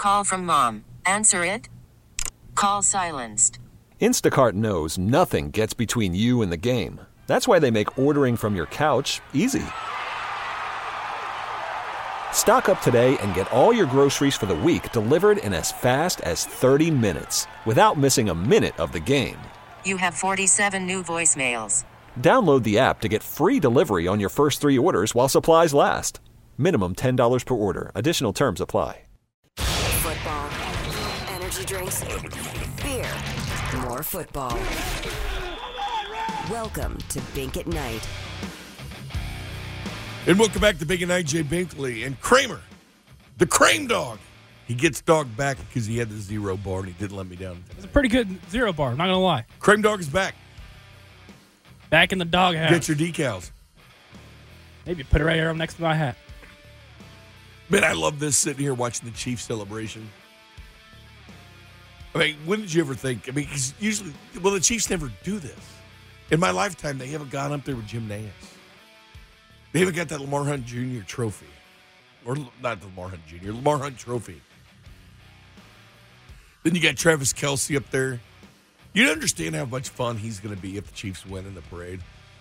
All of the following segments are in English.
Call from mom. Answer it. Call silenced. Instacart knows nothing gets between you and the game. That's why they make ordering from your couch easy. Stock up today and get all your groceries for the week delivered in as fast as 30 minutes without missing a minute of the game. You have 47 new voicemails. Download the app to get free delivery on your first 3 orders while supplies last. Minimum $10 per order. Additional terms apply. Football, energy drinks, beer, more football. Welcome to Bink at Night. And welcome back to Bink at Night. Jay Binkley and Kramer, the Crame Dog. He gets dog back because he had the 0 bar and he didn't let me down. It's a pretty good 0 bar, I'm not going to lie. Crame Dog is back. Back in the dog house. Get your decals. Maybe put it right here up next to my hat. Man, I love this, sitting here watching the Chiefs celebration. I mean, when did you ever think? I mean, 'cause usually, the Chiefs never do this. In my lifetime, they haven't gone up there with Jim Nantz. They haven't got that Lamar Hunt Jr. trophy. Or not the Lamar Hunt Jr., Lamar Hunt trophy. Then you got Travis Kelce up there. You understand how much fun he's going to be if the Chiefs win in the parade.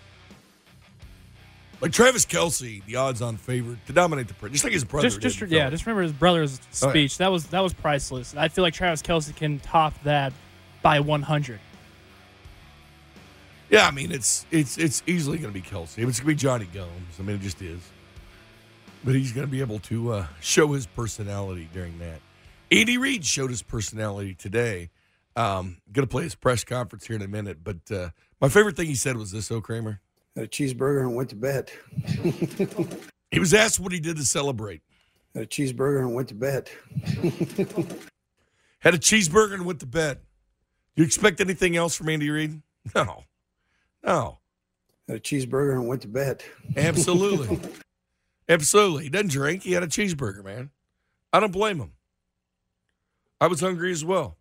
Like Travis Kelce, the odds-on favorite to dominate the parade, just like his brother. Just remember his brother's speech. Oh, yeah. That was priceless. I feel like Travis Kelce can top that by 100. Yeah, I mean it's easily going to be Kelce. It's going to be Johnny Gomes. I mean, it just is. But he's going to be able to show his personality during that. Andy Reid showed his personality today. Going to play his press conference here in a minute. But my favorite thing he said was this, Kramer. Had a cheeseburger and went to bed. He was asked what he did to celebrate. Had a cheeseburger and went to bed. Had a cheeseburger and went to bed. You expect anything else from Andy Reid? No. Had a cheeseburger and went to bed. Absolutely. Absolutely. He doesn't drink. He had a cheeseburger, man. I don't blame him. I was hungry as well.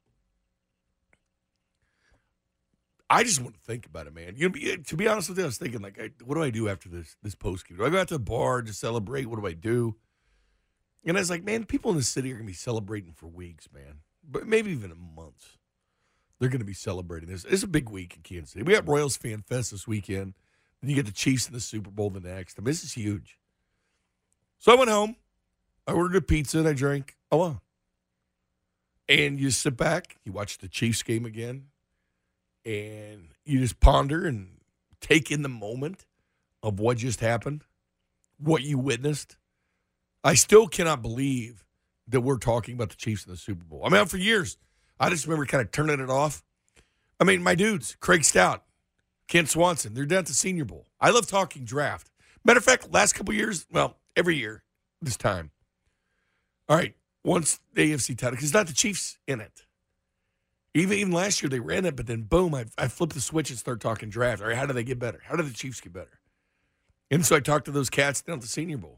I just want to think about it, man. To be honest with you, I was thinking, like, what do I do after this post game? Do I go out to the bar to celebrate? What do I do? And I was like, man, people in the city are going to be celebrating for weeks, man. But maybe even months. They're going to be celebrating this. It's a big week in Kansas City. We got Royals Fan Fest this weekend. Then you get the Chiefs in the Super Bowl the next. I mean, this is huge. So I went home. I ordered a pizza and I drank alone. And you sit back. You watch the Chiefs game again. And you just ponder and take in the moment of what just happened, what you witnessed. I still cannot believe that we're talking about the Chiefs in the Super Bowl. I mean, for years, I just remember kind of turning it off. I mean, my dudes, Craig Stout, Kent Swanson, they're down at the Senior Bowl. I love talking draft. Matter of fact, last couple years, well, every year this time. All right, once the AFC title, because it's not the Chiefs in it. Even last year, they ran it, but then, boom, I flipped the switch and start talking draft. All right, how do they get better? How do the Chiefs get better? And so I talked to those cats down at the Senior Bowl.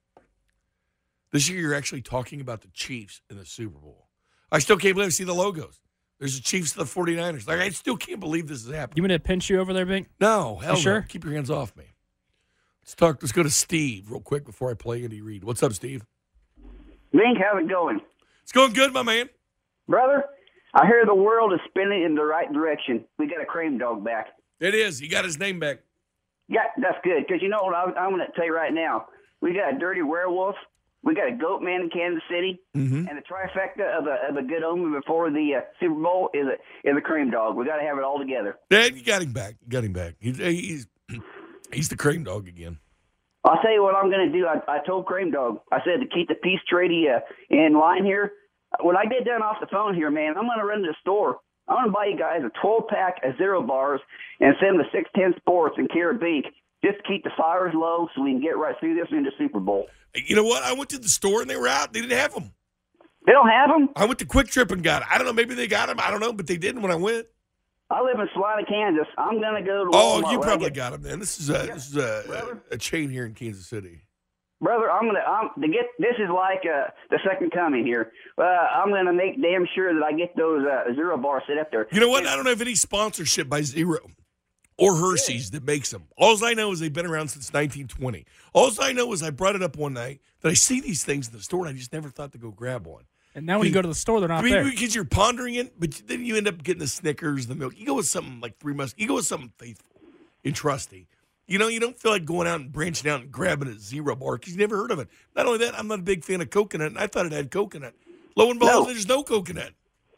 This year, you're actually talking about the Chiefs in the Super Bowl. I still can't believe I see the logos. There's the Chiefs and the 49ers. Like, I still can't believe this is happening. You want me to pinch you over there, Bink? No, hell no. Sure? Keep your hands off me. Let's go to Steve real quick before I play Andy Reid. What's up, Steve? Bink, how's it going? It's going good, my man. Brother, I hear the world is spinning in the right direction. We got a Crame Dog back. It is. He got his name back. Yeah, that's good. Because you know what I'm going to tell you right now. We got a dirty werewolf. We got a goat man in Kansas City. Mm-hmm. And the trifecta of a good omen before the Super Bowl is a Crame Dog. We got to have it all together. Yeah, you got him back. He's the Crame Dog again. I'll tell you what I'm going to do. I told Crame Dog, I said to keep the peace treaty in line here. When I get done off the phone here, man, I'm going to run to the store. I'm going to buy you guys a 12-pack of 0 bars and send them to 610 Sports and Caribbean just to keep the fires low so we can get right through this into Super Bowl. You know what? I went to the store and they were out. They didn't have them. They don't have them? I went to Quick Trip and got it. I don't know. Maybe they got them. I don't know, but they didn't when I went. I live in Salina, Kansas. I'm going to go to Walmart. Oh, you probably got them then. This is a chain here in Kansas City. Brother, this is like the second coming here. I'm gonna make damn sure that I get those 0 bars set up there. You know what? I don't have any sponsorship by Zero or Hershey's that makes them. All I know is they've been around since 1920. All I know is I brought it up one night that I see these things in the store and I just never thought to go grab one. And now when you go to the store, they're not there. Because you're pondering it, but then you end up getting the Snickers, the milk. You go with something like Three Musketeers. You go with something faithful and trusty. You know, you don't feel like going out and branching out and grabbing a Zero Bar because you never heard of it. Not only that, I'm not a big fan of coconut, and I thought it had coconut. Lo and behold, there's no coconut.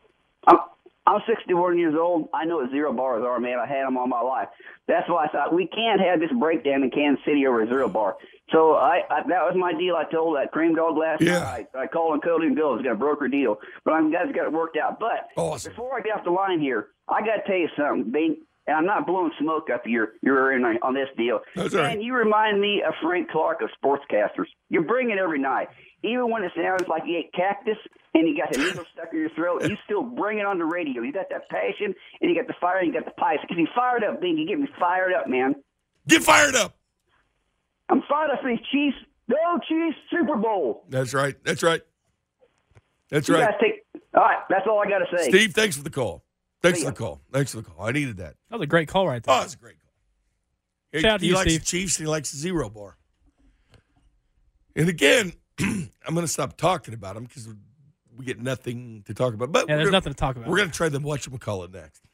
I'm 61 years old. I know what Zero Bars are, man. I had them all my life. That's why I thought we can't have this breakdown in Kansas City over a Zero Bar. So that was my deal. I told that Cream Dog last night. I called on Cody and Bill. I was going to broker a deal. But I'm guys got it worked out. But before I get off the line here, I got to tell you something, Bing. And I'm not blowing smoke up your on this deal. That's right. And you remind me of Frank Clark of Sportscasters. You bring it every night. Even when it sounds like you ate cactus and you got the needle stuck in your throat, you still bring it on the radio. You got that passion, and you got the fire, and you got the pipes. Because you fired up, Bing. You get me fired up, man. Get fired up. I'm fired up for these Chiefs. Go Chiefs Super Bowl. That's right. That's right. That's You right. guys all right, that's all I got to say. Steve, thanks for the call. Thanks for the call. I needed that. That was a great call right there. Oh, that's a great call. Shout out to he you, likes Steve. the Chiefs, and he likes the Zero Bar. And again, I'm going to stop talking about them because we get nothing to talk about. But Yeah, there's nothing to talk about. We're going to try the whatchamacallit next.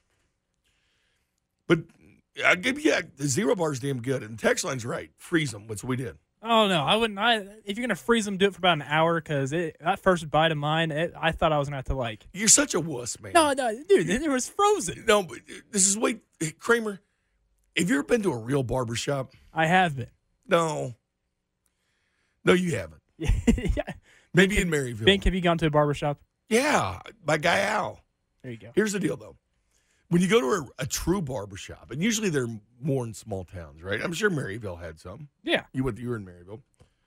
But I give you the Zero Bar's damn good. And the text line's right. Freeze them. That's what we did. Oh, no. I wouldn't. If you're going to freeze them, do it for about an hour because that first bite of mine, I thought I was going to have to You're such a wuss, man. No, dude, it was frozen. No, but this is Kramer, have you ever been to a real barbershop? I have been. No, you haven't. Yeah. Maybe in Maryville. Bink, have you gone to a barbershop? Yeah, my guy Al. There you go. Here's the deal, though. When you go to a true barbershop, and usually they're more in small towns, right? I'm sure Maryville had some. Yeah. You were in Maryville.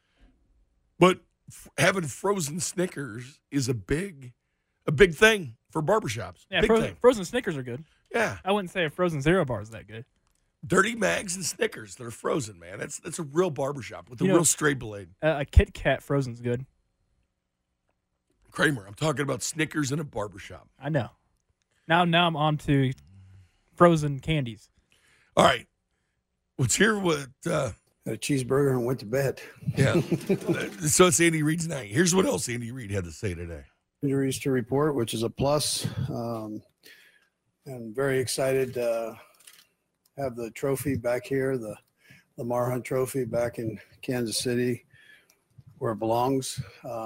But having frozen Snickers is a big thing for barbershops. Yeah, big thing. frozen Snickers are good. Yeah. I wouldn't say a frozen Zero Bar is that good. Dirty Mags and Snickers that are frozen, man. That's a real barbershop with a real straight blade. A Kit Kat frozen's good. Kramer, I'm talking about Snickers in a barbershop. I know. Now I'm on to frozen candies. All right. Let's hear what... Had a cheeseburger and went to bed. Yeah. So it's Andy Reid's night. Here's what else Andy Reid had to say today. Injuries to report, which is a plus. I'm very excited to have the trophy back here, the Lamar Hunt Trophy back in Kansas City where it belongs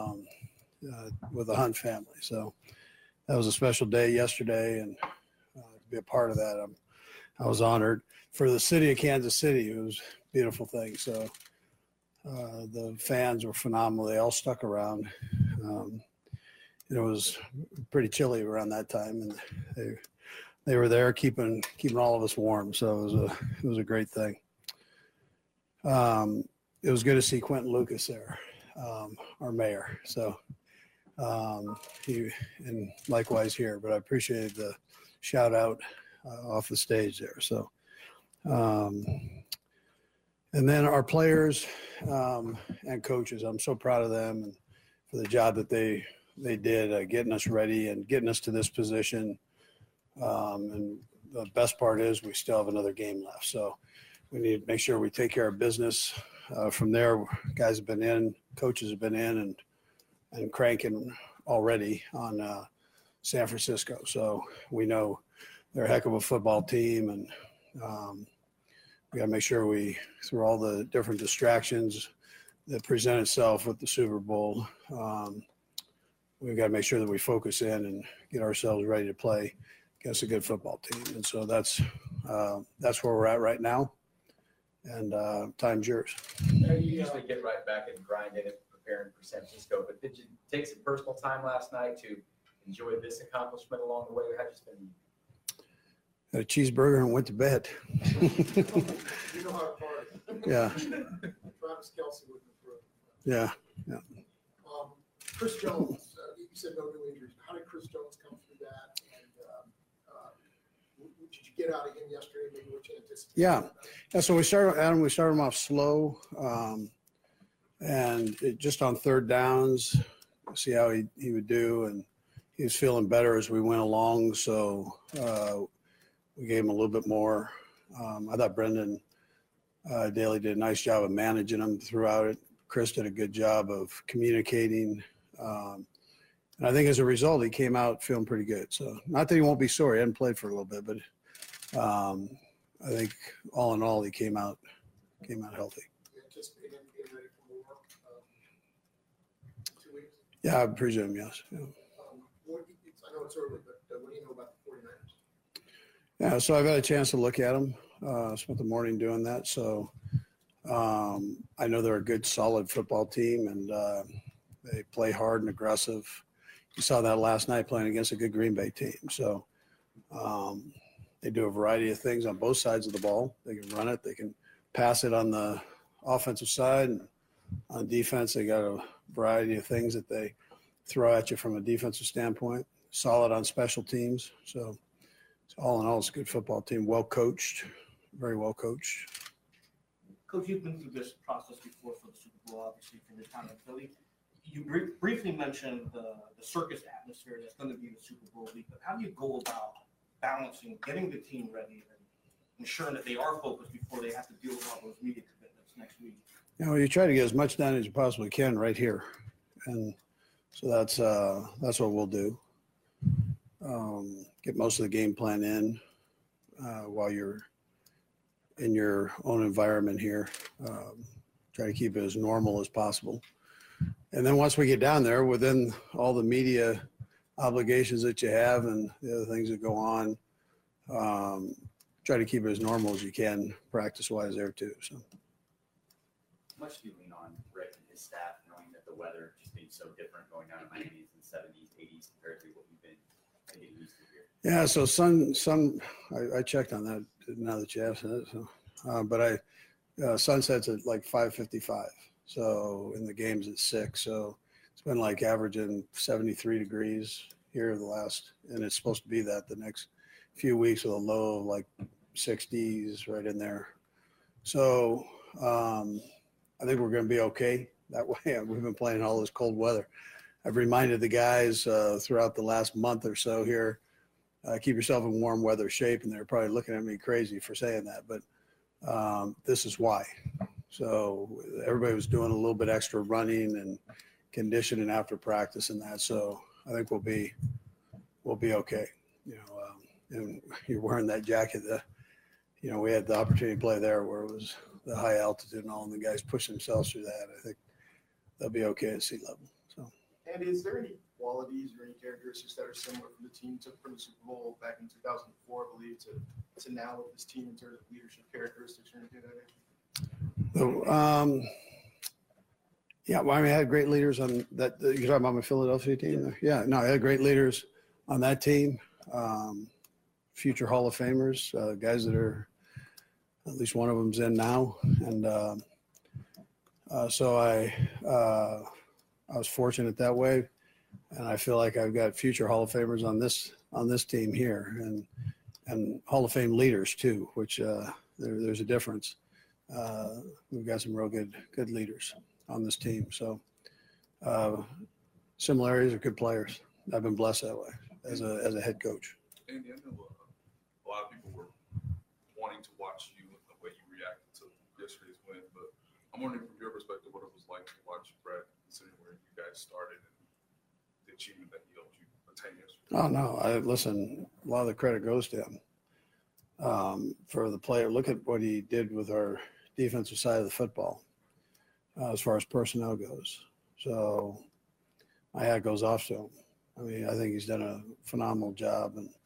with the Hunt family. So that was a special day yesterday, and to be a part of that, I was honored. For the city of Kansas City, it was a beautiful thing. So the fans were phenomenal. They all stuck around. It was pretty chilly around that time, and they were there keeping all of us warm. So it was a great thing. It was good to see Quentin Lucas there, our mayor. So he, and likewise here, but I appreciated the shout out off the stage there. So, and then our players and coaches, I'm so proud of them and for the job that they did getting us ready and getting us to this position. And the best part is we still have another game left. So we need to make sure we take care of business. From there, guys have been in, coaches have been in and cranking already on San Francisco. So we know they're a heck of a football team, and we got to make sure we, through all the different distractions that present itself with the Super Bowl, we've got to make sure that we focus in and get ourselves ready to play against a good football team. And so that's where we're at right now. And time's yours. You usually get right back and grind in it, preparing for San Francisco. But did you take some personal time last night to enjoy this accomplishment along the way? Or had you been? Had a cheeseburger and went to bed. You know how to party. Yeah. Travis Kelce would improve. Yeah. Chris Jones, you said no new injuries. How did Chris Jones come through that? And did you get out again yesterday? Maybe what you anticipated? Yeah. So we started him off slow, and just on third downs, see how he would do, and he was feeling better as we went along. So we gave him a little bit more. I thought Brendan Daly did a nice job of managing him throughout it. Chris did a good job of communicating And I think as a result, he came out feeling pretty good. So not that he won't be sore. He hadn't played for a little bit, but I think all in all, he came out healthy. You anticipate him being ready for more 2 weeks? Yeah, I presume, yes. Yeah. I know it's early, but what do you know about the 49ers? Yeah, so I've had a chance to look at them. Spent the morning doing that. So I know they're a good, solid football team, and they play hard and aggressive. You saw that last night playing against a good Green Bay team. So they do a variety of things on both sides of the ball. They can run it. They can pass it on the offensive side. And on defense, they got a variety of things that they throw at you from a defensive standpoint. Solid on special teams. So all in all, it's a good football team. Well coached, very well coached. Coach, you've been through this process before for the Super Bowl, obviously, from your time in Philly. You briefly mentioned the circus atmosphere that's going to be in the Super Bowl week, but how do you go about balancing getting the team ready and ensuring that they are focused before they have to deal with all those media commitments next week? You know, you try to get as much done as you possibly can right here. And so that's what we'll do. Get most of the game plan in while you're in your own environment here. Try to keep it as normal as possible. And then once we get down there, within all the media obligations that you have and the other things that go on, try to keep it as normal as you can practice-wise there too. So. How much do you lean on Rick and his staff, knowing that the weather just being so different going down to Miami in the 70s, 80s compared to what we've been getting used to here? Yeah, so I checked on that now that you asked it. So, but sunsets at like 5:55. So in the games at 6. So it's been like averaging 73 degrees here and it's supposed to be that the next few weeks with a low of like 60s right in there. So I think we're going to be okay that way. We've been playing all this cold weather. I've reminded the guys throughout the last month or so here, keep yourself in warm weather shape, and they're probably looking at me crazy for saying that, but this is why. So everybody was doing a little bit extra running and conditioning after practice and that. So I think we'll be okay. You know, and you're wearing that jacket. We had the opportunity to play there where it was the high altitude and all, and the guys push themselves through that. I think they'll be okay at sea level. So. And is there any qualities or any characteristics that are similar from the team from the Super Bowl back in 2004, I believe, to now with this team in terms of leadership characteristics or anything like that? Yeah, well, I had great leaders on that. You're talking about my Philadelphia team? Yeah, no, I had great leaders on that team. Future Hall of Famers, guys that are, at least one of them's in now. And so I was fortunate that way. And I feel like I've got future Hall of Famers on this team here, and Hall of Fame leaders too, which there's a difference. We've got some real good leaders on this team. So similarities are good players. I've been blessed that way as a head coach. Andy, I know a lot of people were wanting to watch you and the way you reacted to yesterday's win, but I'm wondering from your perspective what it was like to watch Brett, considering where you guys started and the achievement that he helped you attain yesterday. Oh no, listen, a lot of the credit goes to him. For the player, look at what he did with our defensive side of the football as far as personnel goes. So my hat goes off to him. I mean, I think he's done a phenomenal job, and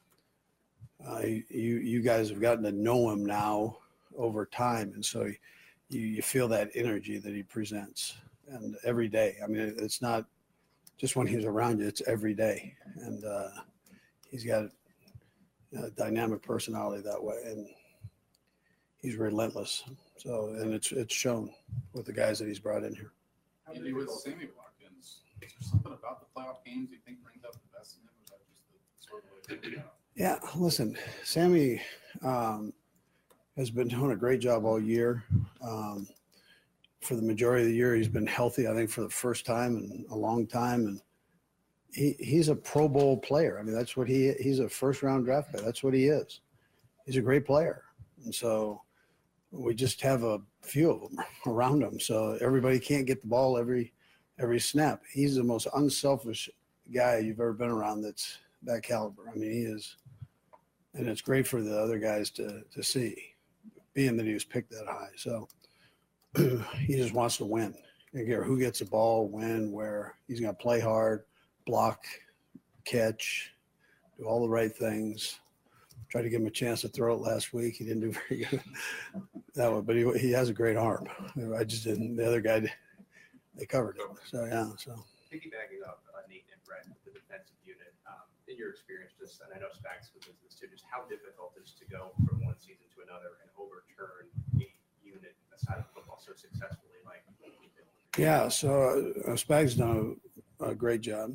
you guys have gotten to know him now over time, and so you feel that energy that he presents, and every day. I mean, it's not just when he's around you; it's every day, and he's got a dynamic personality that way, and he's relentless. So, and it's shown with the guys that he's brought in here. Andy, with Sammy Watkins, is there something about the playoff games you think brings up the best in him, or is that just the sort of way they do it? Yeah, listen, Sammy has been doing a great job all year. For the majority of the year, he's been healthy, I think, for the first time in a long time. And he's a Pro Bowl player. I mean, that's what he's a first-round draft pick. That's what he is. He's a great player. And so we just have a few of them around him. So everybody can't get the ball every snap. He's the most unselfish guy you've ever been around that's that caliber. I mean, he is, and it's great for the other guys to see, being that he was picked that high. So he just wants to win. I don't care who gets the ball, when, where. He's going to play hard, block, catch, do all the right things. Tried to give him a chance to throw it last week. He didn't do very good that one, but he has a great arm. I just didn't. The other guy, they covered it. So, yeah. So Piggybacking up Nate and Brett, the defensive unit, in your experience, just, and I know Spags was this too, just how difficult it is to go from one season to another and overturn a unit aside of football so successfully like you did. Yeah, so Spags done a great job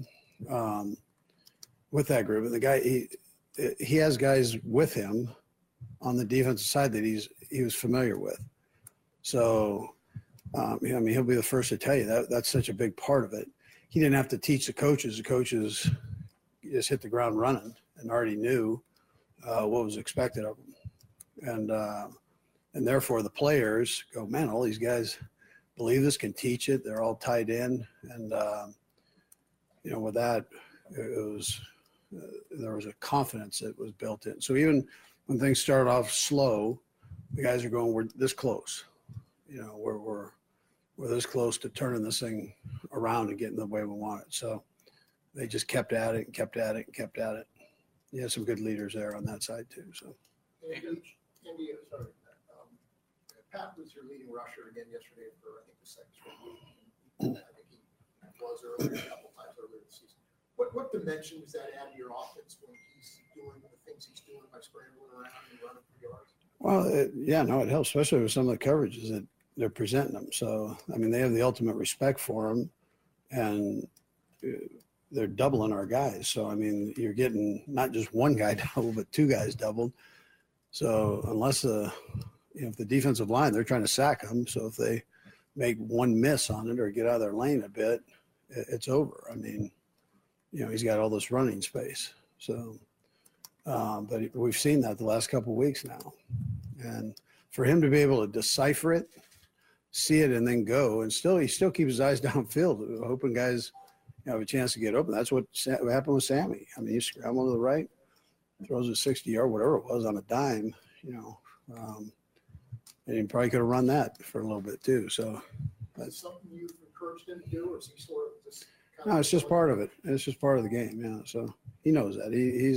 with that group. And the guy, he has guys with him on the defensive side that he was familiar with. So, I mean, he'll be the first to tell you that's such a big part of it. He didn't have to teach the coaches. The coaches just hit the ground running and already knew what was expected of them. And therefore the players go, man, all these guys believe this, can teach it. They're all tied in. And, with that, there was a confidence that was built in. So even when things started off slow, the guys are going, we're this close. We're this close to turning this thing around and getting the way we want it. So they just kept at it and kept at it and kept at it. You had some good leaders there on that side too. So. Andy, sorry. Pat was your leading rusher again yesterday for, I think, the second straight week. I think he was earlier, a couple times earlier this season. What dimension does that add to your offense when he's doing the things he's doing by scrambling around and running for yards? Well, it helps, especially with some of the coverages that they're presenting them. So, I mean, they have the ultimate respect for him, and they're doubling our guys. So, I mean, you're getting not just one guy doubled, but two guys doubled. So, unless if the defensive line, they're trying to sack them. So, if they make one miss on it or get out of their lane a bit, it's over. I mean, he's got all this running space. So, but we've seen that the last couple of weeks now. And for him to be able to decipher it, see it, and then go, and he still keeps his eyes downfield, hoping guys have a chance to get open. That's what happened with Sammy. I mean, he scrambled to the right, throws a 60-yard, whatever it was, on a dime, and he probably could have run that for a little bit too. So that's something you've encouraged him to do, or is he sort of just no, it's just part of it. It's just part of the game. Yeah. So he knows that. He's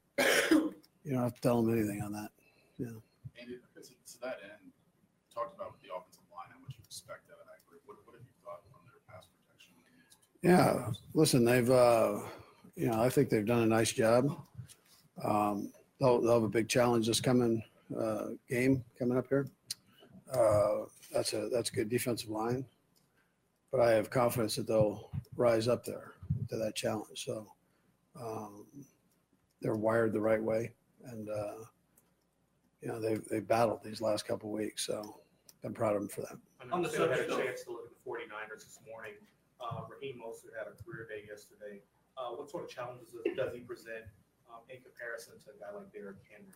you don't have to tell him anything on that. Yeah. And to that end, talked about with the offensive line, how much you expect out of that group. What have you thought on their pass protection? Yeah. Listen, they've I think they've done a nice job. They'll have a big challenge this coming game coming up here. That's a good defensive line, but I have confidence that they'll rise up there to that challenge. So they're wired the right way, and they've battled these last couple of weeks. So I'm proud of them for that. On the subject, I had a chance to look at the 49ers this morning. Raheem Mostert had a career day yesterday. What sort of challenges does he present in comparison to a guy like Derrick Henry?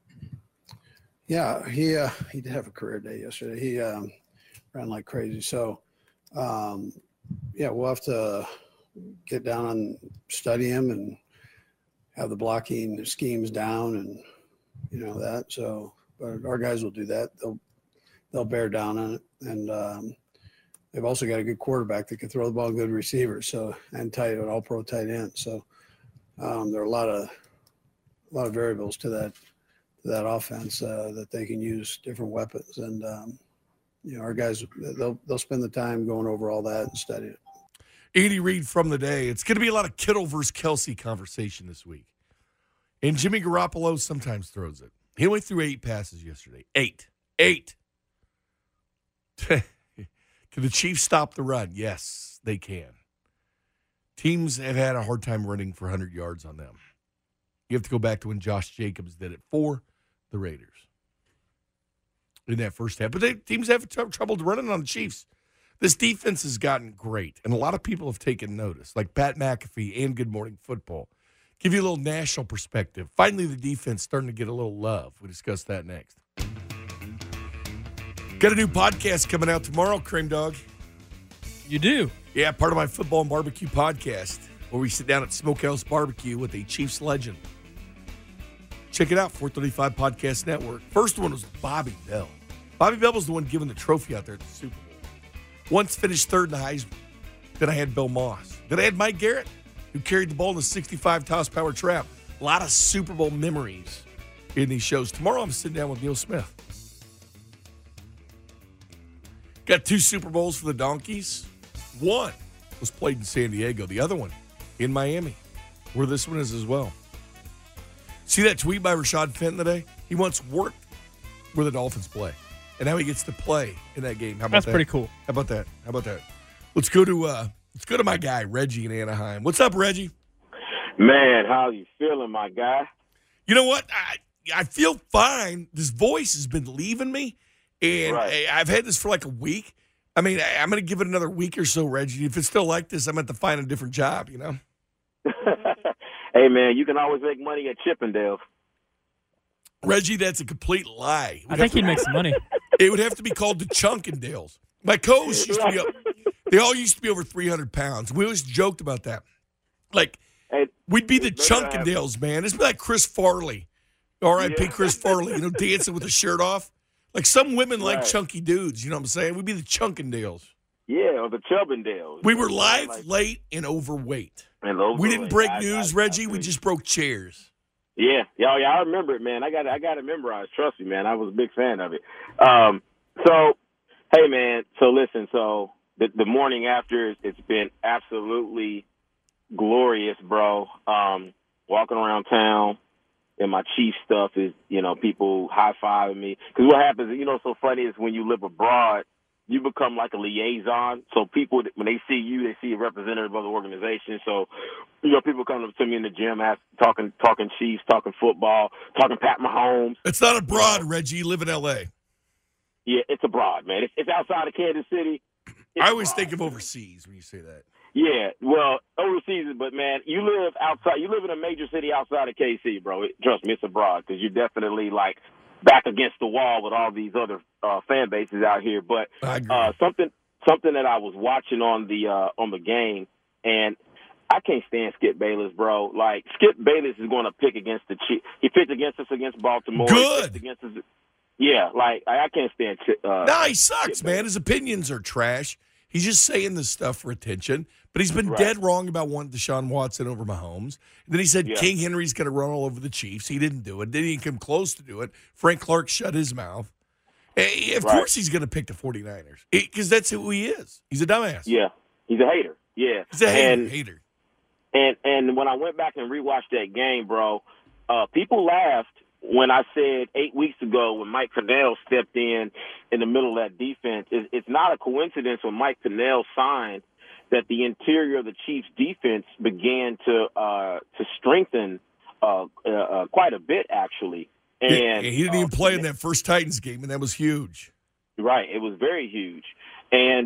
Yeah, he did have a career day yesterday. He ran like crazy. So, we'll have to get down and study him and have the blocking schemes down and that. So, but our guys will do that. They'll bear down on it, and they've also got a good quarterback that can throw the ball, good receivers. So, and an all-pro tight end. So, there are a lot of variables to that offense that they can use different weapons, and our guys they'll spend the time going over all that and studying it. Andy Reid from the day. It's going to be a lot of Kittle versus Kelsey conversation this week, and Jimmy Garoppolo sometimes throws it. He went through 8 passes yesterday. 8. Can the Chiefs stop the run? Yes, they can. Teams have had a hard time running for 100 yards on them. You have to go back to when Josh Jacobs did it for the Raiders in that first half. But teams have trouble running on the Chiefs. This defense has gotten great, and a lot of people have taken notice, like Pat McAfee and Good Morning Football. Give you a little national perspective. Finally, the defense starting to get a little love. We'll discuss that next. Got a new podcast coming out tomorrow, Cream Dog. You do? Yeah, part of my football and barbecue podcast. where we sit down at Smokehouse Barbecue with a Chiefs legend. Check it out, 435 Podcast Network. First one was Bobby Bell. Bobby Bell was the one giving the trophy out there at the Super Bowl. Once finished third in the Heisman. Then I had Bill Moss. Then I had Mike Garrett, who carried the ball in the 65 toss power trap. A lot of Super Bowl memories in these shows. Tomorrow I'm sitting down with Neil Smith. Got 2 Super Bowls for the Donkeys. One was played in San Diego. The other one in Miami, where this one is as well. See that tweet by Rashad Fenton today? He once worked where the Dolphins play, and now he gets to play in that game. How about That's that? pretty cool. How about that? How about that? Let's go to my guy Reggie in Anaheim. What's up, Reggie? Man, how you feeling, my guy? You know what? I feel fine. This voice has been leaving me, and I've had this for like a week. I mean, I'm going to give it another week or so, Reggie. If it's still like this, I'm going to have to find a different job, you know? Hey, man, you can always make money at Chippendales. Reggie, that's a complete lie. I think he'd make some money. It would have to be called the Chunkendales. My co-hosts used to be they all used to be over 300 pounds. We always joked about that. Like, we'd be the Chunkendales, man. It's like Chris Farley. R.I.P. Chris Farley, dancing with the shirt off. Like, some women like chunky dudes, you know what I'm saying? We'd be the Chunkendales. Yeah, or the Chubbendales. We were live, late, and overweight. We didn't break news, Reggie. We just broke chairs. Yeah, I remember it, man. I got it memorized. Trust me, man. I was a big fan of it. So, hey, man. So listen. So the morning after, it's been absolutely glorious, bro. Walking around town, and my Chief stuff is, people high fiving me. Because what happens, so funny is when you live abroad, you become like a liaison. So people, when they see you, they see a representative of the organization. So, people come up to me in the gym, talking Chiefs, talking football, talking Pat Mahomes. It's not abroad, Reggie. You live in L.A. Yeah, it's abroad, man. It's outside of Kansas City. I always think of overseas when you say that. Yeah, well, overseas, but, man, you live outside. You live in a major city outside of KC, bro. Trust me, it's abroad because you're definitely, like, back against the wall with all these other fan bases out here. But something that I was watching on the game, and I can't stand Skip Bayless, bro. Like, Skip Bayless is going to pick against the Chiefs. He picked against us against Baltimore. Good. Yeah, like, I can't stand No, he sucks, man. His opinions are trash. He's just saying this stuff for attention. But he's been dead wrong about wanting Deshaun Watson over Mahomes. And then he said King Henry's going to run all over the Chiefs. He didn't do it. Didn't even come close to do it. Frank Clark shut his mouth. Of course he's going to pick the 49ers because that's who he is. He's a dumbass. Yeah, he's a hater. Yeah. He's a hater. And when I went back and rewatched that game, bro, people laughed when I said 8 weeks ago when Mike Cannell stepped in the middle of that defense. It's not a coincidence when Mike Cannell signed that the interior of the Chiefs' defense began to strengthen quite a bit, actually. And he didn't even play in that first Titans game, and that was huge. Right, it was very huge. And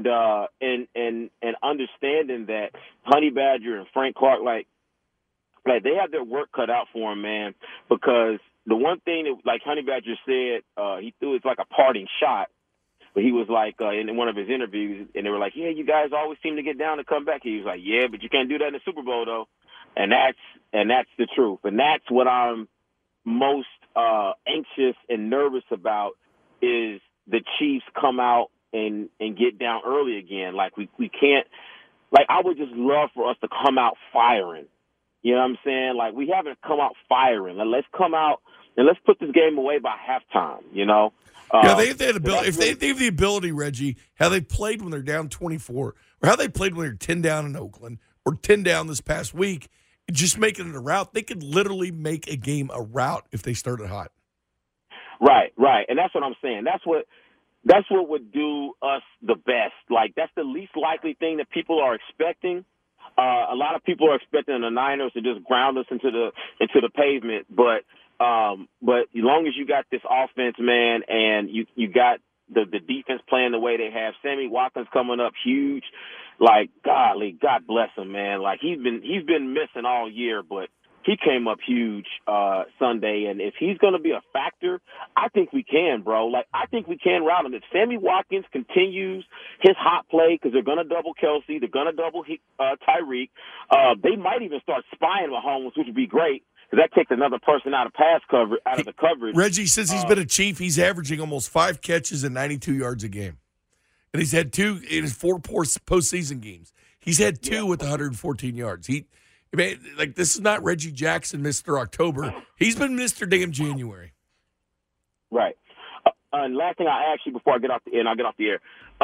understanding that Honey Badger and Frank Clark, like they have their work cut out for him, man. Because the one thing that, like Honey Badger said, he threw it's like a parting shot. But he was like, in one of his interviews, and they were like, yeah, you guys always seem to get down and come back. He was like, yeah, but you can't do that in the Super Bowl, though. And that's the truth. And that's what I'm most anxious and nervous about is the Chiefs come out and get down early again. Like, we can't – like, I would just love for us to come out firing. You know what I'm saying? Like, we haven't come out firing. Let's come out and let's put this game away by halftime, you know? Yeah, they have that ability. If they have the ability, Reggie, how they played when they're down 24, or how they played when they're 10 down in Oakland, or 10 down this past week, just making it a rout, they could literally make a game a rout if they started hot. Right, and that's what I'm saying. That's what would do us the best. Like, that's the least likely thing that people are expecting. A lot of people are expecting the Niners to just ground us into the pavement, but as long as you got this offense, man, and you got the defense playing the way they have, Sammy Watkins coming up huge, like, golly, God bless him, man. Like, he's been missing all year, but he came up huge Sunday. And if he's going to be a factor, I think we can, bro. Like, I think we can route him. If Sammy Watkins continues his hot play, because they're going to double Kelsey, they're going to double Tyreek, they might even start spying Mahomes, which would be great, because that takes another person out of the coverage. Reggie, since he's been a Chief, he's averaging almost 5 catches and 92 yards a game. And he's had 2 in his 4 postseason games. He's had 2 with 114 yards. This is not Reggie Jackson, Mr. October. He's been Mr. Damn January. Right. And last thing I ask you before I get off the air,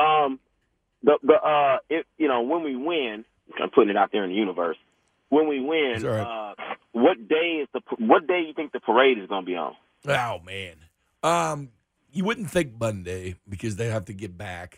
when we win, I'm putting it out there in the universe. When we win, right. What day you think the parade is going to be on? Oh man, you wouldn't think Monday because they have to get back.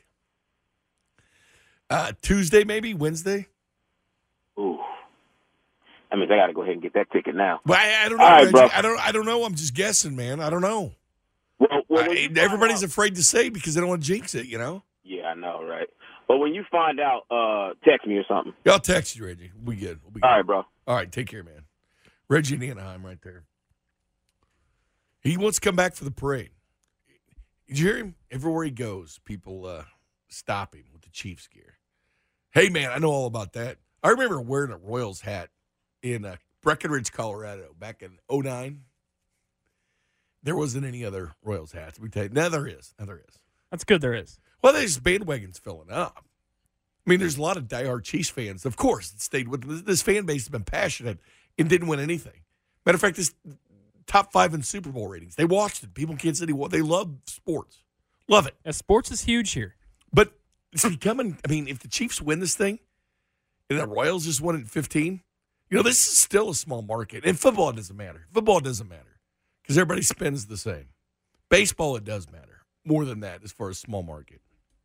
Tuesday, maybe Wednesday. Ooh, I mean, they got to go ahead and get that ticket now. But I don't know, right, Reggie. bro. I don't know. I'm just guessing, man. I don't know. Well, everybody's afraid to say because they don't want to jinx it, you know. Yeah, I know, right? But when you find out, text me or something. Yeah, I'll text you, Reggie. We'll be good. All right, bro. All right, take care, man. Reggie in Anaheim right there. He wants to come back for the parade. Did you hear him? Everywhere he goes, people stop him with the Chiefs gear. Hey, man, I know all about that. I remember wearing a Royals hat in Breckenridge, Colorado back in 2009. There wasn't any other Royals hats. We tell you. Now there is. That's good there is. Well, there's bandwagons filling up. I mean, there's a lot of diehard Chiefs fans. Of course, it stayed with this fan base has been passionate and didn't win anything. Matter of fact, this top 5 in Super Bowl ratings. They watched it. People in Kansas City, they love sports. Love it. Yeah, sports is huge here. But it's becoming, I mean, if the Chiefs win this thing and the Royals just won it at 15, this is still a small market. And football doesn't matter. Football doesn't matter because everybody spends the same. Baseball, it does matter more than that as far as small market.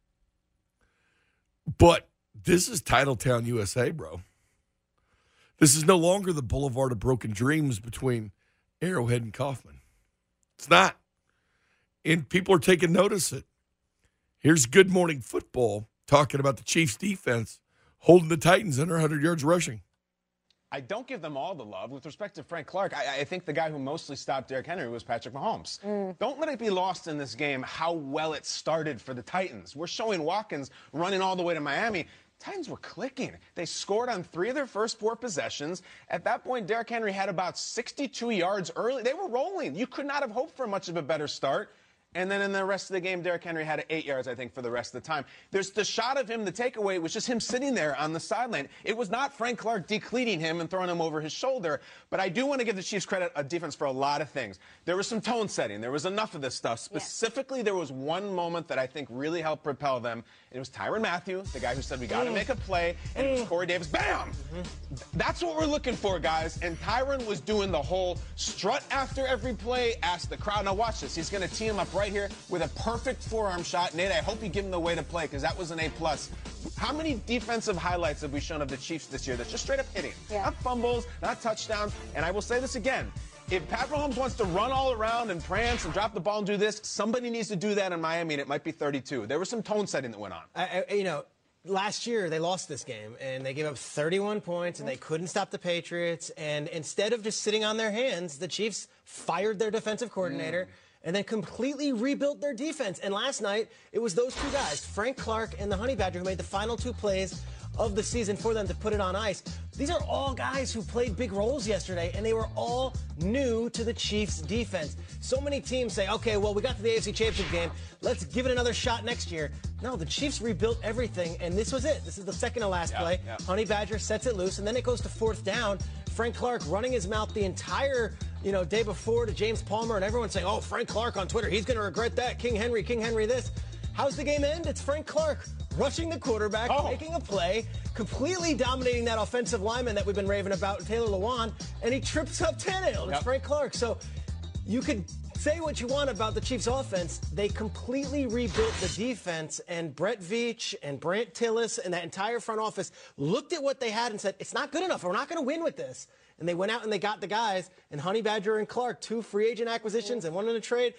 But this is Titletown, USA, bro. This is no longer the Boulevard of Broken Dreams between Arrowhead and Kaufman. It's not. And people are taking notice of it. Here's Good Morning Football talking about the Chiefs' defense holding the Titans under 100 yards rushing. I don't give them all the love. With respect to Frank Clark, I think the guy who mostly stopped Derrick Henry was Patrick Mahomes. Don't let it be lost in this game how well it started for the Titans. We're showing Watkins running all the way to Miami. Titans were clicking. They scored on 3 of their first 4 possessions. At that point, Derrick Henry had about 62 yards early. They were rolling. You could not have hoped for much of a better start. And then in the rest of the game, Derrick Henry had 8 yards, I think, for the rest of the time. There's the shot of him, the takeaway was just him sitting there on the sideline. It was not Frank Clark decleating him and throwing him over his shoulder. But I do want to give the Chiefs credit, a defense, for a lot of things. There was some tone setting. There was enough of this stuff. Specifically, there was one moment that I think really helped propel them. It was Tyrann Mathieu, the guy who said, we got to make a play. And it was Corey Davis. Bam! That's what we're looking for, guys. And Tyrann was doing the whole strut after every play, ask the crowd. Now watch this. He's going to tee him up right here with a perfect forearm shot. Nate, I hope you give him the way to play because that was an A+. How many defensive highlights have we shown of the Chiefs this year that's just straight up hitting? Not fumbles, not touchdowns. And I will say this again. If Pat Mahomes wants to run all around and prance and drop the ball and do this, somebody needs to do that in Miami, and it might be 32. There was some tone setting that went on. Last year they lost this game, and they gave up 31 points, and they couldn't stop the Patriots. And instead of just sitting on their hands, the Chiefs fired their defensive coordinator and then completely rebuilt their defense. And last night, it was those 2 guys, Frank Clark and the Honey Badger, who made the final 2 plays of the season for them to put it on ice. These are all guys who played big roles yesterday, and they were all new to the Chiefs' defense. So many teams say, okay, well, we got to the AFC Championship game. Let's give it another shot next year. No, the Chiefs rebuilt everything, and this was it. This is the second to last play. Honey Badger sets it loose, and then it goes to 4th down. Frank Clark running his mouth the entire day before to James Palmer, and everyone saying, oh, Frank Clark on Twitter, he's going to regret that. King Henry this. How's the game end? It's Frank Clark rushing the quarterback, making a play, completely dominating that offensive lineman that we've been raving about, Taylor Lewan, and he trips up Tannehill. It's Frank Clark. So you could say what you want about the Chiefs' offense. They completely rebuilt the defense, and Brett Veach and Brant Tillis and that entire front office looked at what they had and said, it's not good enough. We're not going to win with this. And they went out and they got the guys, and Honey Badger and Clark, 2 free agent acquisitions and 1 in a trade.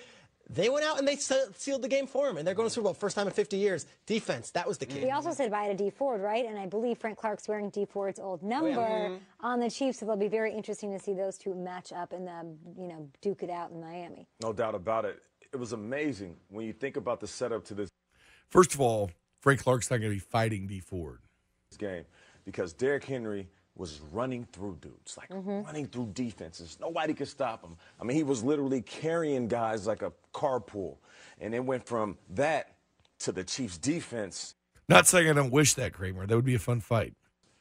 They went out and they sealed the game for him, and they're going to Super Bowl first time in 50 years. Defense, that was the key. He also said bye to D Ford, right? And I believe Frank Clark's wearing D Ford's old number on the Chiefs, so it'll be very interesting to see those two match up and duke it out in Miami. No doubt about it. It was amazing when you think about the setup to this. First of all, Frank Clark's not going to be fighting D Ford game because Derrick Henry was running through dudes, running through defenses. Nobody could stop him. I mean, he was literally carrying guys like a carpool. And it went from that to the Chiefs' defense. Not saying I don't wish that, Kramer. That would be a fun fight.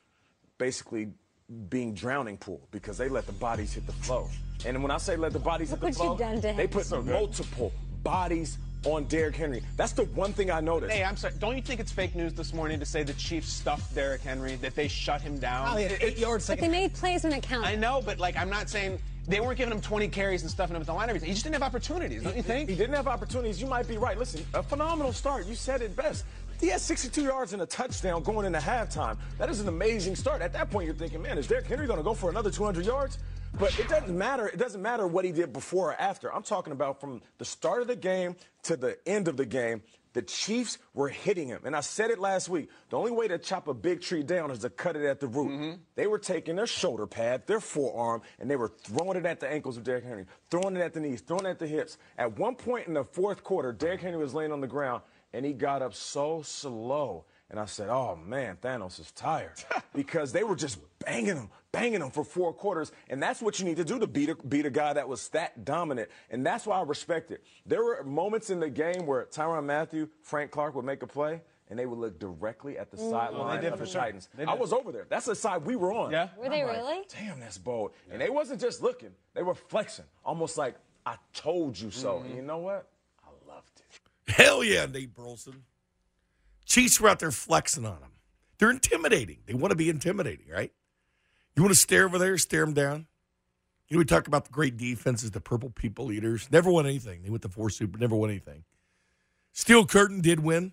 Basically being drowning pool because they let the bodies hit the flow. And when I say let the bodies hit the flow, they put multiple bodies on Derrick Henry. That's the one thing I noticed. Hey, I'm sorry. Don't you think it's fake news this morning to say the Chiefs stuffed Derrick Henry, that they shut him down? He had 8 yards. But they made plays when it counted. I know, but I'm not saying they weren't giving him 20 carries and stuffing him at the line. Everything. He just didn't have opportunities, don't you think? He didn't have opportunities. You might be right. Listen, a phenomenal start. You said it best. He had 62 yards and a touchdown going into halftime. That is an amazing start. At that point, you're thinking, man, is Derrick Henry going to go for another 200 yards? But it doesn't matter. It doesn't matter what he did before or after. I'm talking about from the start of the game to the end of the game. The Chiefs were hitting him. And I said it last week. The only way to chop a big tree down is to cut it at the root. They were taking their shoulder pad, their forearm, and they were throwing it at the ankles of Derrick Henry, throwing it at the knees, throwing it at the hips. At one point in the fourth quarter, Derrick Henry was laying on the ground, and he got up so slow. And I said, oh, man, Thanos is tired because they were just banging him for 4 quarters. And that's what you need to do to beat a guy that was that dominant. And that's why I respect it. There were moments in the game where Tyrann Mathieu, Frank Clark would make a play, and they would look directly at the sideline of the Titans. I was over there. That's the side we were on. Yeah. Were they really? Damn, that's bold. Yeah. And they wasn't just looking. They were flexing, almost like, I told you so. And you know what? I loved it. Hell yeah, Nate Burleson. Chiefs were out there flexing on them. They're intimidating. They want to be intimidating, right? You want to stare over there, stare them down? You know, we talk about the great defenses, the Purple People Eaters. Never won anything. They went to 4 Super, never won anything. Steel Curtain did win.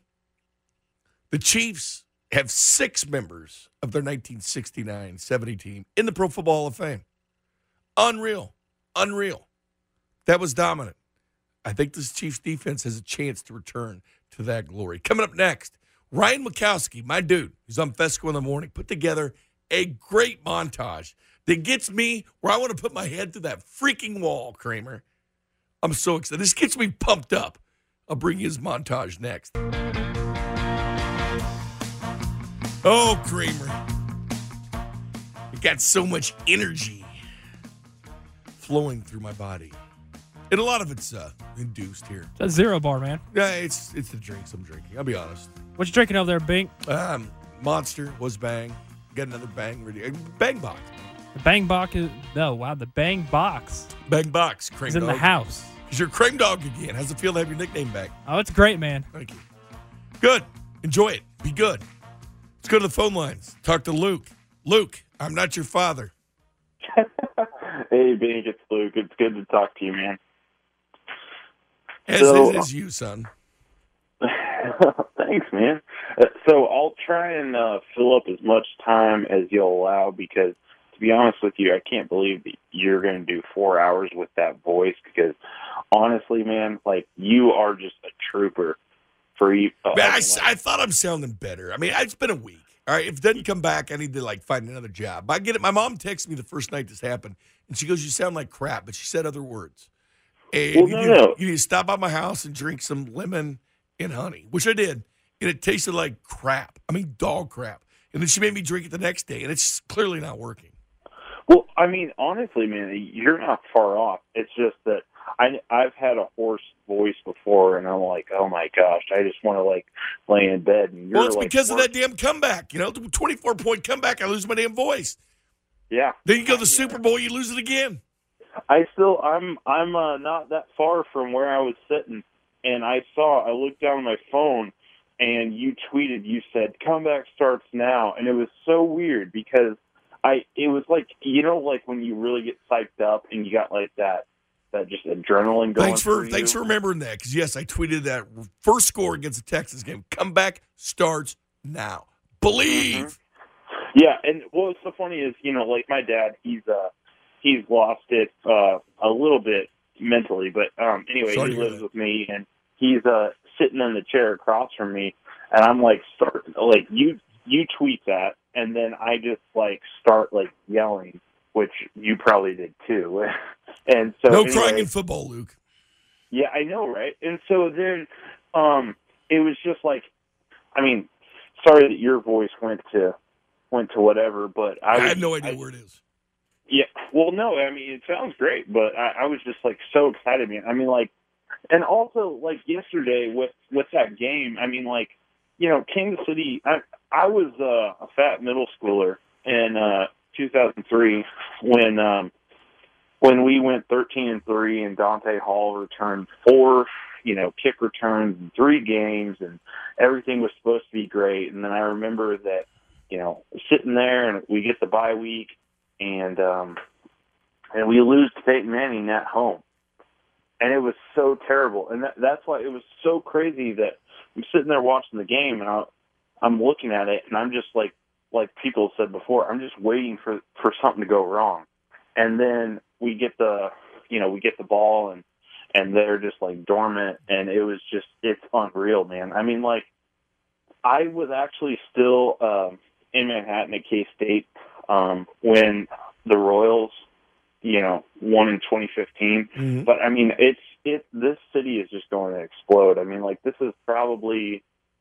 The Chiefs have 6 members of their 1969-70 team in the Pro Football Hall of Fame. Unreal. That was dominant. I think this Chiefs defense has a chance to return to that glory. Coming up next, Ryan Mikowski, my dude, who's on Fesco in the morning, put together a great montage that gets me where I want to put my head through that freaking wall, Kramer. I'm so excited. This gets me pumped up. I'll bring you his montage next. Oh, Kramer. It got so much energy flowing through my body. And a lot of it's induced here. That's Zero Bar, man. Yeah, it's the drinks I'm drinking. I'll be honest. What you drinking over there, Bink? Monster was Bang. Got another Bang ready. Bang Box. The Bang Box is the Bang Box. Bang Box. Cream is in dog. the house. Because you're Cream Dog again. How's it feel to have your nickname back? Oh, it's great, man. Thank you. Good. Enjoy it. Be good. Let's go to the phone lines. Talk to Luke. Luke, I'm not your father. Hey, Bink, it's Luke. It's good to talk to you, man. As is you, son. Thanks, man. So I'll try and fill up as much time as you'll allow because, to be honest with you, I can't believe that you're going to do 4 hours with that voice because, honestly, man, you are just a trooper for you. I thought I'm sounding better. I mean, it's been a week. All right, if it doesn't come back, I need to, find another job. I get it. My mom texted me the first night this happened, and she goes, you sound like crap, but she said other words. And you need to stop by my house and drink some lemon and honey, which I did. And it tasted like crap. I mean, dog crap. And then she made me drink it the next day, and it's clearly not working. Well, I mean, honestly, man, you're not far off. It's just that I've had a hoarse voice before, and I'm like, oh, my gosh, I just want to, lay in bed. And you're it's because of that damn comeback. The 24-point comeback, I lose my damn voice. Yeah. Then you go to the Super Bowl, you lose it again. I'm not that far from where I was sitting, and I looked down at my phone, and you tweeted, you said, comeback starts now, and it was so weird because it was like when you really get psyched up and you got that just adrenaline going. Thanks for remembering that, because yes, I tweeted that first score against the Texans game, comeback starts now. Believe. Mm-hmm. Yeah, and what's so funny is, my dad, he's lost it a little bit mentally. But anyway, Sorry to he hear lives that. with me, and he's sitting in the chair across from me, and I'm like, you tweet that, and then I just like start like yelling, which you probably did too. And so No anyway, crying in football, Luke. yeah, I know, right? And so then it was just like, I mean, sorry that your voice went to whatever, but I have no idea where it is. Yeah, well, no, I mean, it sounds great, but I was just like so excited, man. I mean, like, and also like yesterday with that game, I mean, like, you know, Kansas City. I was a fat middle schooler in 2003 when we went 13-3 and Dante Hall returned 4, you know, kick returns in 3 games, and everything was supposed to be great. And then I remember that, you know, sitting there and we get the bye week, and we lose to Peyton Manning at home, and it was so terrible. And that's why it was so crazy that I'm sitting there watching the game, and I'm looking at it, and I'm just like people said before, I'm just waiting for something to go wrong. And then we get the ball, and they're just like dormant, and it's unreal, man. I mean, like, I was actually still in Manhattan at K-State when the Royals, you know, won in 2015. Mm-hmm. But I mean, this city is just going to explode. I mean, like, this is probably,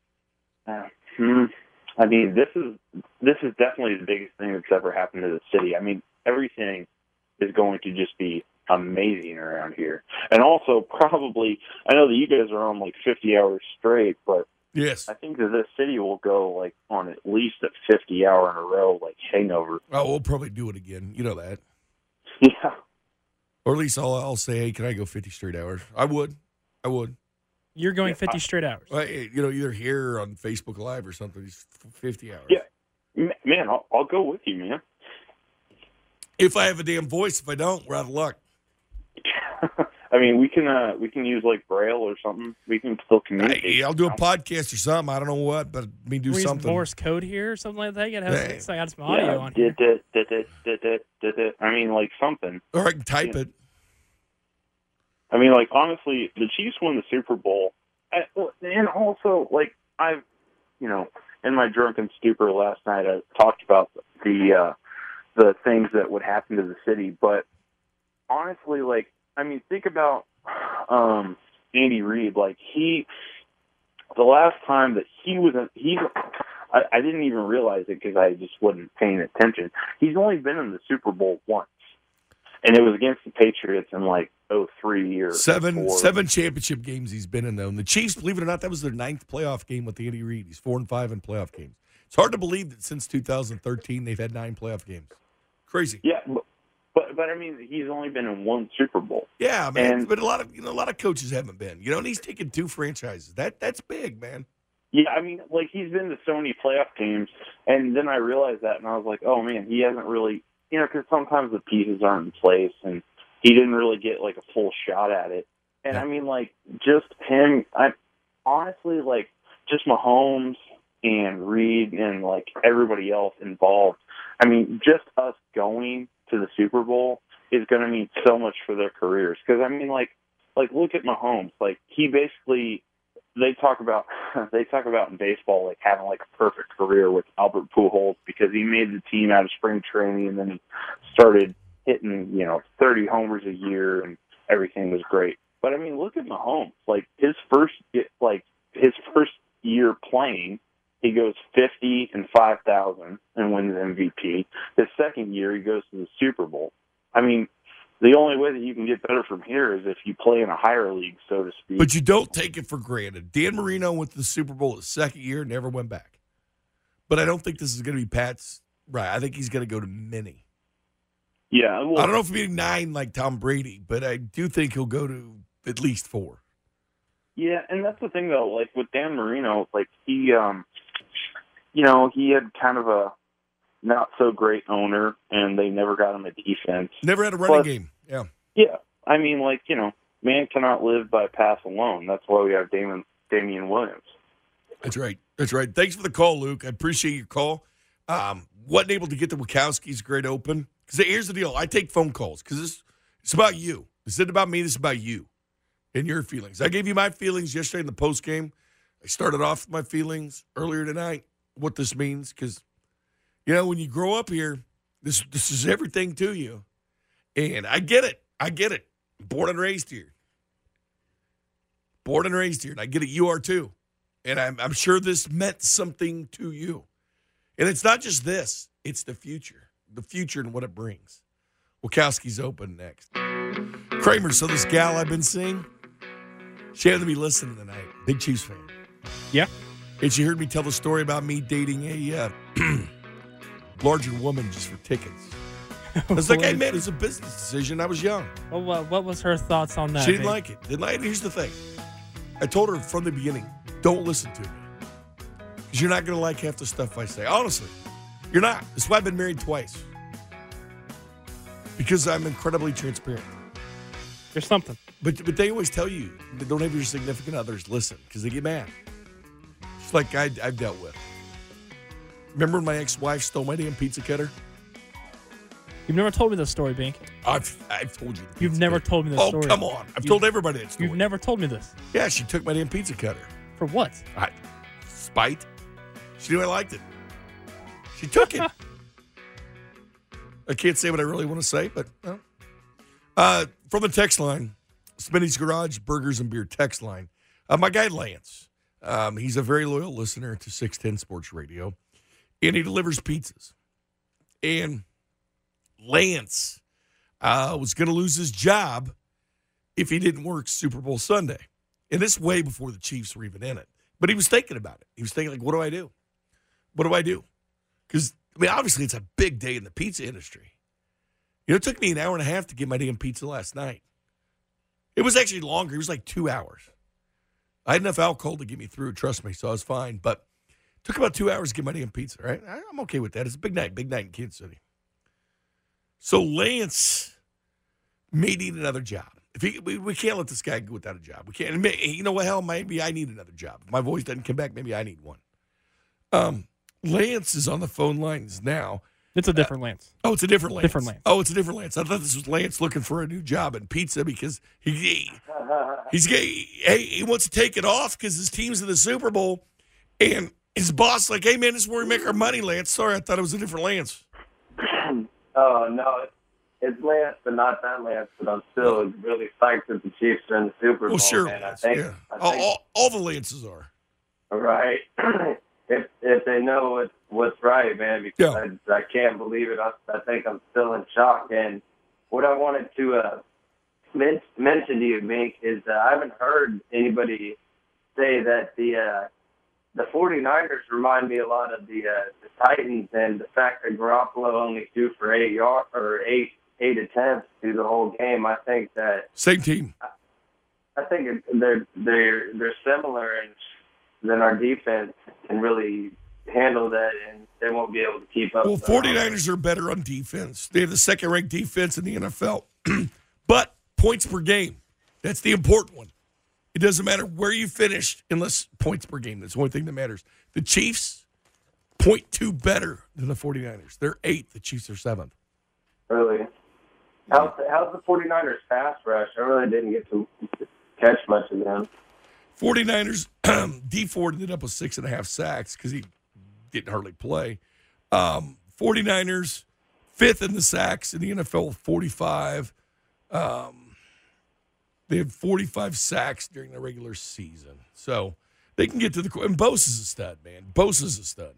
I mean, this is definitely the biggest thing that's ever happened to the city. I mean, everything is going to just be amazing around here. And also, probably, I know that you guys are on like 50 hours straight, but yes, I think that this city will go like on at least a 50-hour in a row, like hangover. Oh, we'll probably do it again. You know that. Yeah. Or at least I'll say, hey, can I go 50 straight hours? I would. You're going 50 straight hours. Well, you know, either here or on Facebook Live or something. It's 50 hours. Yeah, man, I'll go with you, man. If I have a damn voice. If I don't, we're out of luck. I mean, we can use like Braille or something. We can still communicate. Hey, I'll do a podcast or something. I don't know what, but me do We use something. Morse code here or something like that. You gotta have Hey. I got some audio on here. I mean, like something. Or I can type it. I mean, like, honestly, the Chiefs won the Super Bowl. And also, like, I've, you know, in my drunken stupor last night, I talked about the things that would happen to the city. But honestly, like, I mean, think about Andy Reid. Like, the last time that I didn't even realize it because I just wasn't paying attention. He's only been in the Super Bowl once. And it was against the Patriots in like 03 or seven championship games he's been in, though. And the Chiefs, believe it or not, that was their 9th playoff game with Andy Reid. He's 4-5 in playoff games. It's hard to believe that since 2013 they've had 9 playoff games. Crazy. Yeah, but I mean, he's only been in 1 Super Bowl. Yeah, man. But a lot of coaches haven't been. You know, and he's taken 2 franchises. That's big, man. Yeah, I mean, like, he's been to so many playoff games, and then I realized that, and I was like, oh man, he hasn't really. You know, because sometimes the pieces aren't in place, and he didn't really get, like, a full shot at it. And, I mean, like, just him, honestly, like, just Mahomes and Reed and, like, everybody else involved, I mean, just us going to the Super Bowl is going to mean so much for their careers. Because, I mean, like, look at Mahomes. Like, he basically... They talk about in baseball, like, having like a perfect career with Albert Pujols because he made the team out of spring training and then he started hitting, you know, 30 homers a year and everything was great. But I mean, look at Mahomes. Like, his first year playing, he goes 50 and 5,000 and wins MVP. His second year, he goes to the Super Bowl. I mean, the only way that you can get better from here is if you play in a higher league, so to speak. But you don't take it for granted. Dan Marino went to the Super Bowl his second year, never went back. But I don't think this is going to be Pat's. Right, I think he's going to go to many. Yeah. Well, I don't know if he'll be 9 like Tom Brady, but I do think he'll go to at least 4. Yeah, and that's the thing, though. Like, with Dan Marino, like, he, you know, he had kind of a not-so-great owner, and they never got him a defense. Never had a running game, yeah. Yeah, I mean, like, you know, man cannot live by pass alone. That's why we have Damian Williams. That's right. That's right. Thanks for the call, Luke. I appreciate your call. Wasn't able to get the Wachowskis Great Open. Because here's the deal. I take phone calls because it's about you. This isn't about me. This is about you and your feelings. I gave you my feelings yesterday in the post game. I started off with my feelings earlier tonight, what this means, because, when you grow up here, this is everything to you. And I get it. Born and raised here. And I get it. You are too. And I'm sure this meant something to you. And it's not just this. It's the future and what it brings. Wachowski's Open next. Kramer, so this gal I've been seeing, she happened to be listening tonight. Big Chiefs fan. Yeah. And she heard me tell the story about me dating a larger woman just for tickets. I was like, hey, man, it's a business decision. I was young. Well, what was her thoughts on that? She didn't like it. Here's the thing. I told her from the beginning, don't listen to me. Because you're not going to like half the stuff I say. Honestly, you're not. That's why I've been married twice. Because I'm incredibly transparent. There's something. But they always tell you, don't have your significant others listen, because they get mad. Just like I've dealt with. Remember when my ex-wife stole my damn pizza cutter? You've never told me this story, Bink. I've told you. You've never told me this story. Oh, come on. I've told everybody that story. You've never told me this. Yeah, she took my damn pizza cutter. For what? Spite. She knew I liked it. She took it. I can't say what I really want to say, but from the text line, Smitty's Garage Burgers and Beer text line. My guy Lance, he's a very loyal listener to 610 Sports Radio, and he delivers pizzas. And Lance was going to lose his job if he didn't work Super Bowl Sunday. And this way before the Chiefs were even in it. But he was thinking about it. He was thinking, like, what do I do? What do I do? Because, obviously it's a big day in the pizza industry. It took me an hour and a half to get my damn pizza last night. It was actually longer. It was like 2 hours. I had enough alcohol to get me through, trust me, so I was fine. But it took about 2 hours to get my damn pizza, right? I'm okay with that. It's a big night in Kansas City. So Lance may need another job. We can't let this guy go without a job. We can't. You know what? Hell, maybe I need another job. If my voice doesn't come back, maybe I need one. Lance is on the phone lines now. It's a different Lance. Oh, it's a different Lance. Different Lance. Oh, it's a different Lance. I thought this was Lance looking for a new job in pizza because he wants to take it off because his team's in the Super Bowl, and his boss like, hey man, this is where we make our money, Lance. Sorry, I thought it was a different Lance. Oh no, it's Lance, but not that Lance. But I'm still really psyched that the Chiefs are in the Super Bowl. Well, sure, man. Lance, I think, yeah. All the Lances are. Right. if they know what's right, man, because I can't believe it. I think I'm still in shock. And what I wanted to mention to you, Mink, is I haven't heard anybody say that the 49ers remind me a lot of the Titans, and the fact that Garoppolo only threw for 8 attempts through the whole game. I think that same team. I think they're similar, and then our defense can really handle that, and they won't be able to keep up. Well, 49ers are better on defense. They have the second-ranked defense in the NFL. But points per game, that's the important one. It doesn't matter where you finished unless points per game. That's the only thing that matters. The Chiefs, 0.2 better than the 49ers. They're 8th. The Chiefs are 7th. Really? How's the 49ers pass rush? I really didn't get to catch much of them. 49ers, D Ford ended up with 6.5 sacks because he didn't hardly play. 49ers, 5th in the sacks in the NFL with 45. They had 45 sacks during the regular season. So they can get to the – and Bosa's a stud, man. Bosa's a stud.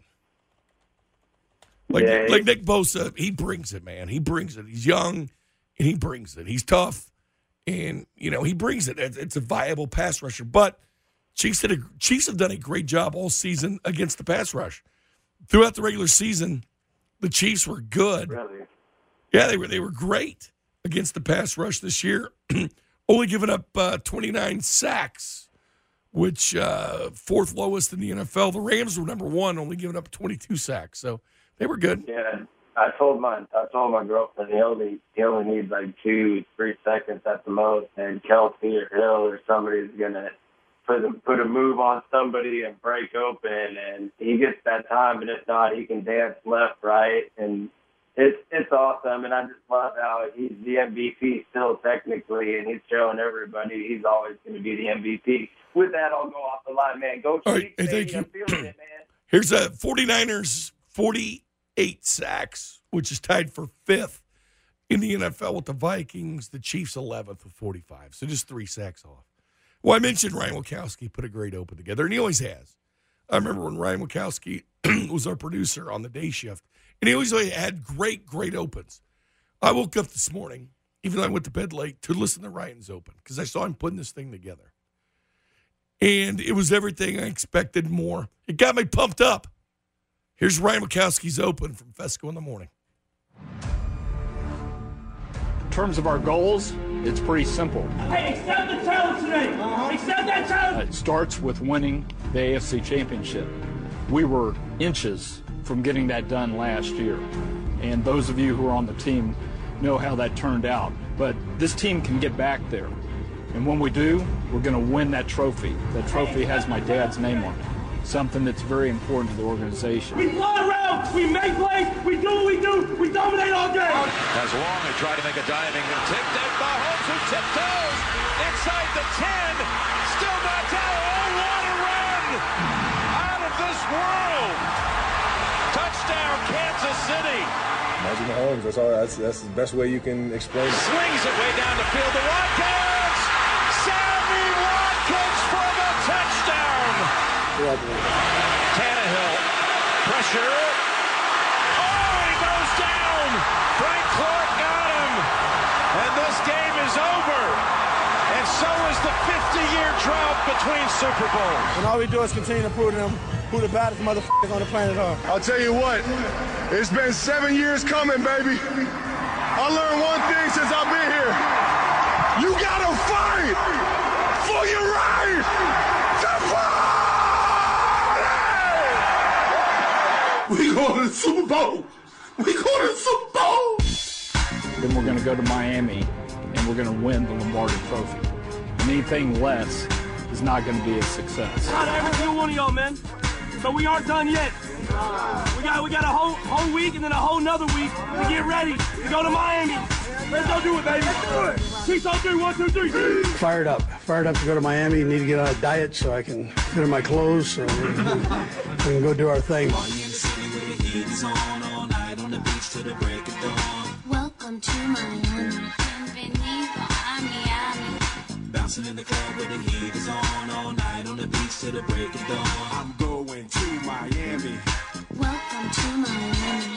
Like Nick Bosa, he brings it, man. He brings it. He's young, and he brings it. He's tough, and, he brings it. It's a viable pass rusher. But Chiefs have done a great job all season against the pass rush. Throughout the regular season, the Chiefs were good. Really? Yeah, they were great against the pass rush this year. Only giving up 29 sacks, which fourth lowest in the NFL. The Rams were number 1, only giving up 22 sacks. So they were good. Yeah, I told my girlfriend he only needs like 2-3 seconds at the most, and Kelsey or Hill or somebody's gonna put a move on somebody and break open, and he gets that time. And if not, he can dance left, right, and it's awesome, and I just love how he's the MVP still technically, and he's showing everybody he's always going to be the MVP. With that, I'll go off the line, man. Go All Chiefs, right, baby. thank you. I'm feeling it, man. Here's a 49ers 48 sacks, which is tied for 5th in the NFL with the Vikings. The Chiefs 11th with 45, so just 3 sacks off. Well, I mentioned Ryan Wachowski put a great open together, and he always has. I remember when Ryan Wachowski was our producer on the day shift, and he always had great opens. I woke up this morning, even though I went to bed late, to listen to Ryan's open because I saw him putting this thing together. And it was everything I expected more. It got me pumped up. Here's Ryan Wachowski's open from Fesco in the Morning. In terms of our goals, it's pretty simple. Hey, accept the challenge today. Accept that challenge. It starts with winning the AFC Championship. We were inches from getting that done last year. And those of you who are on the team know how that turned out. But this team can get back there. And when we do, we're going to win that trophy. That trophy has my dad's name on it. Something that's very important to the organization. We fly around, we make plays, we do what we do, we dominate all game. As Long had tried to make a diving and tipped it. Mahomes who tiptoes inside the 10. Still not down. Oh, what a run! Out of this world! Touchdown, Kansas City. Magic Mahomes, that's the best way you can explain it. Swings it way down the field to Watkins! Sammy Watkins for the touchdown! Tannehill, pressure. Oh, he goes down! Frank Clark got him! And this game is over! And so is the 50-year drought between Super Bowls. And all we do is continue to prove to them who the baddest motherfuckers on the planet are. I'll tell you what, it's been 7 years coming, baby. I learned one thing since I've been here. You gotta fight for your right to party! We going to the Super Bowl. We going to the Super Bowl. Then we're going to go to Miami, and we're going to win the Lombardi Trophy. Anything less is not going to be a success. Not every single one of y'all, man. But we aren't done yet. We got a whole week and then a whole nother week to get ready to go to Miami. Let's go do it, baby. Do it. 6 on 3, 1, 2, 3. Fired up to go to Miami. Need to get on a diet so I can fit in my clothes so we can go do our thing. Welcome to Miami. Bienvenido a Miami. Bouncing in the club where the heat is on all night on the beach till the break of dawn. I'm going to Miami. Welcome to Miami.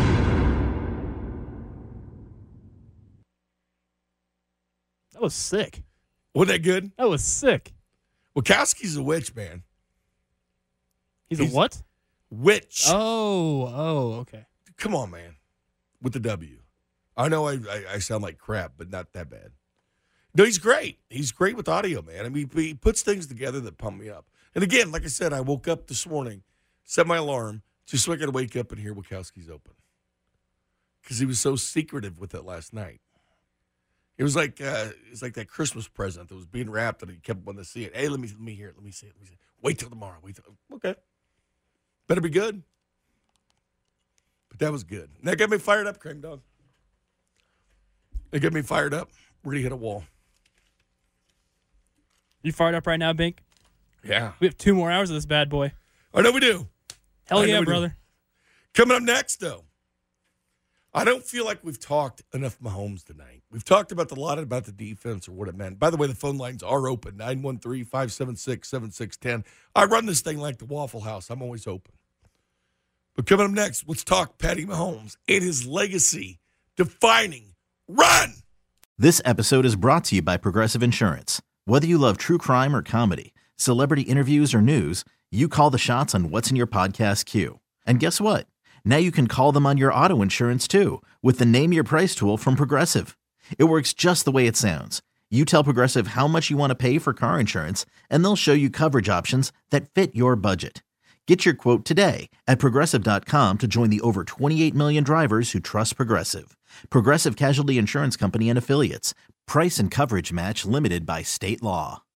That was sick. Wasn't that good? That was sick. Wachowski's a witch, man. He's a what? Witch. Oh, okay. Come on, man. With the W. I know I sound like crap, but not that bad. No, he's great. He's great with audio, man. I mean, he puts things together that pump me up. And again, like I said, I woke up this morning, set my alarm, just so I could wake up and hear Wachowski's open. Because he was so secretive with it last night. It was like that Christmas present that was being wrapped, and he kept wanting to see it. Hey, let me hear it. Let me see it. Wait till tomorrow. Okay. Better be good. But that was good. And that got me fired up, Cream Dog. It got me fired up. We're going to hit a wall. You fired up right now, Bink? Yeah. We have 2 more hours of this bad boy. I know we do. Hell yeah, brother. Coming up next, though, I don't feel like we've talked enough Mahomes tonight. We've talked about a lot about the defense or what it meant. By the way, the phone lines are open, 913-576-7610. I run this thing like the Waffle House. I'm always open. But coming up next, let's talk Patty Mahomes and his legacy-defining run. This episode is brought to you by Progressive Insurance. Whether you love true crime or comedy, celebrity interviews or news, you call the shots on what's in your podcast queue. And guess what? Now you can call them on your auto insurance too with the Name Your Price tool from Progressive. It works just the way it sounds. You tell Progressive how much you want to pay for car insurance, and they'll show you coverage options that fit your budget. Get your quote today at Progressive.com to join the over 28 million drivers who trust Progressive. Progressive Casualty Insurance Company and Affiliates. Price and coverage match limited by state law.